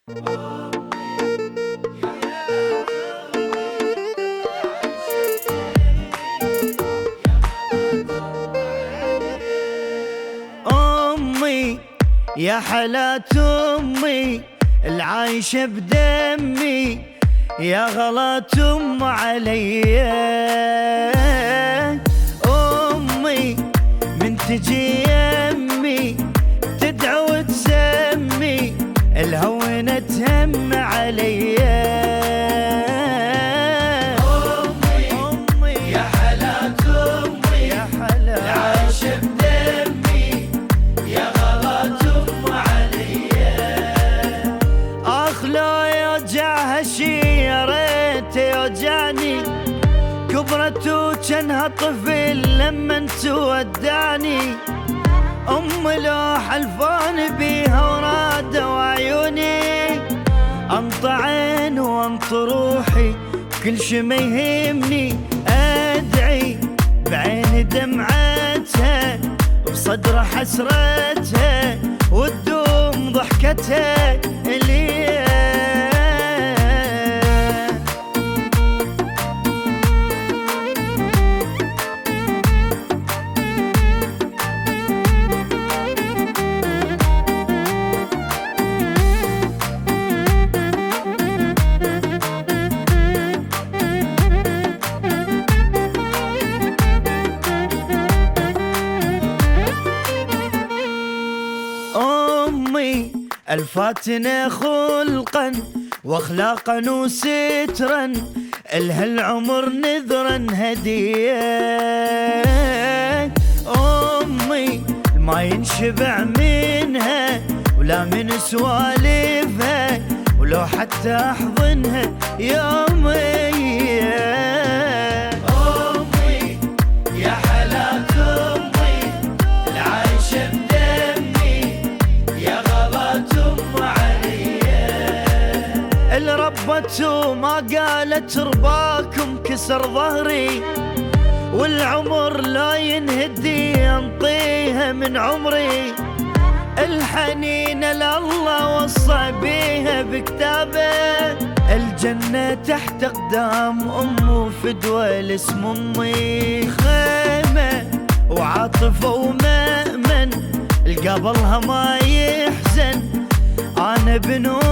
أمي يا حلات أمي العايشة بدمي، يا غلط أم علي. أمي من تجي يمي تدعو وتسمي الهونة تهم علي. أمي يا حلات أمي يا حلات العايشة بدمي، يا غلط أم علي. لو يوجعها شي يا ريت يوجعني، كبرت وجنها طفل لما تودعني. لو حلفان بيها ورادوا عيوني، انطى عين وانط روحي كل شي ما يهمني. ادعي بعين دمعتها وبصدر حسرتها وتدوم ضحكتها لي. الفاتنة خلقا واخلاقا وسترا، الها العمر نذرا هدية. أمي ما ينشبع منها ولا من سوالفها، ولو حتى أحضنها يومي. أمي يا حلات أمي العايشة بدمي، يا غلط أم علي. اللي ربته ما قالت رباكم كسر ظهري، والعمر لا ينهدي انطيها من عمري. الحنين لله وصى بيها بكتابه، الجنة تحت اقدام وفدوى الاسم امي. خيمة وعاطفة ومأمن، القبلها ما يحزن، انا بنو